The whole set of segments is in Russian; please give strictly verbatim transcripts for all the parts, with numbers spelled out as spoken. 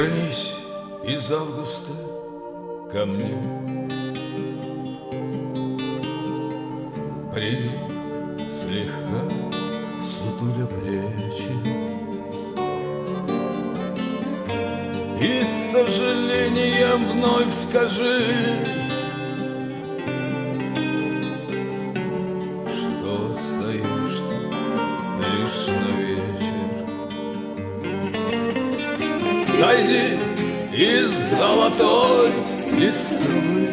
Вернись из августа ко мне, приди слегка, сутуля плечи, и с сожалением вновь скажи, что остаешься лишь на вечер. Сойди из золотой листвы,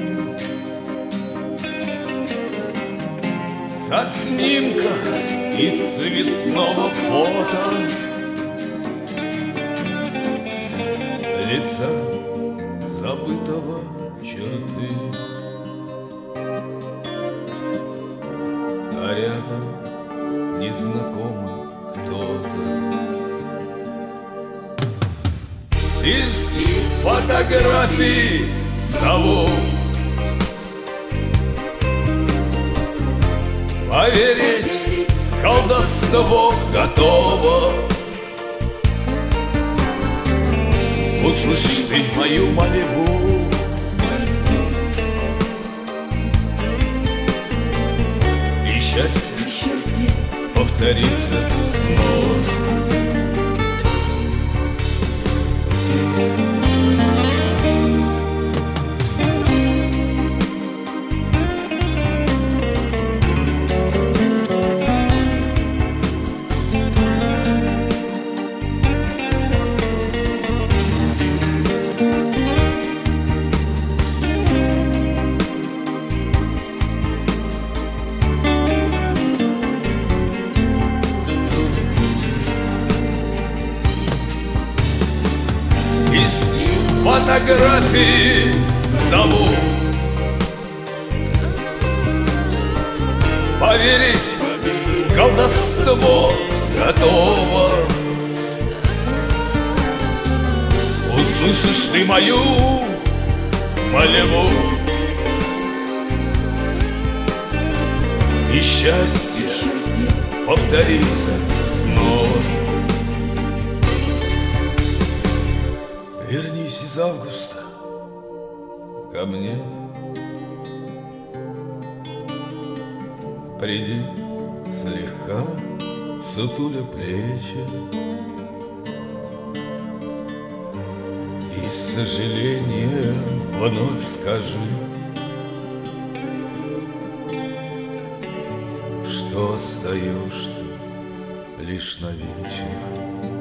со снимка из цветного фото лица забытого черты, а рядом незнакомый кто-то. Из фотографий зову поверить в колдовство готово. Услышишь ты мою мольбу, и счастье повторится снова. Из фотографий зову поверить в колдовство готово. Услышишь ты мою мольбу, и счастье повторится снова. Вернись из августа ко мне, приди слегка, сутуля плечи, и с сожалением вновь скажи, что остаешься лишь на вечер.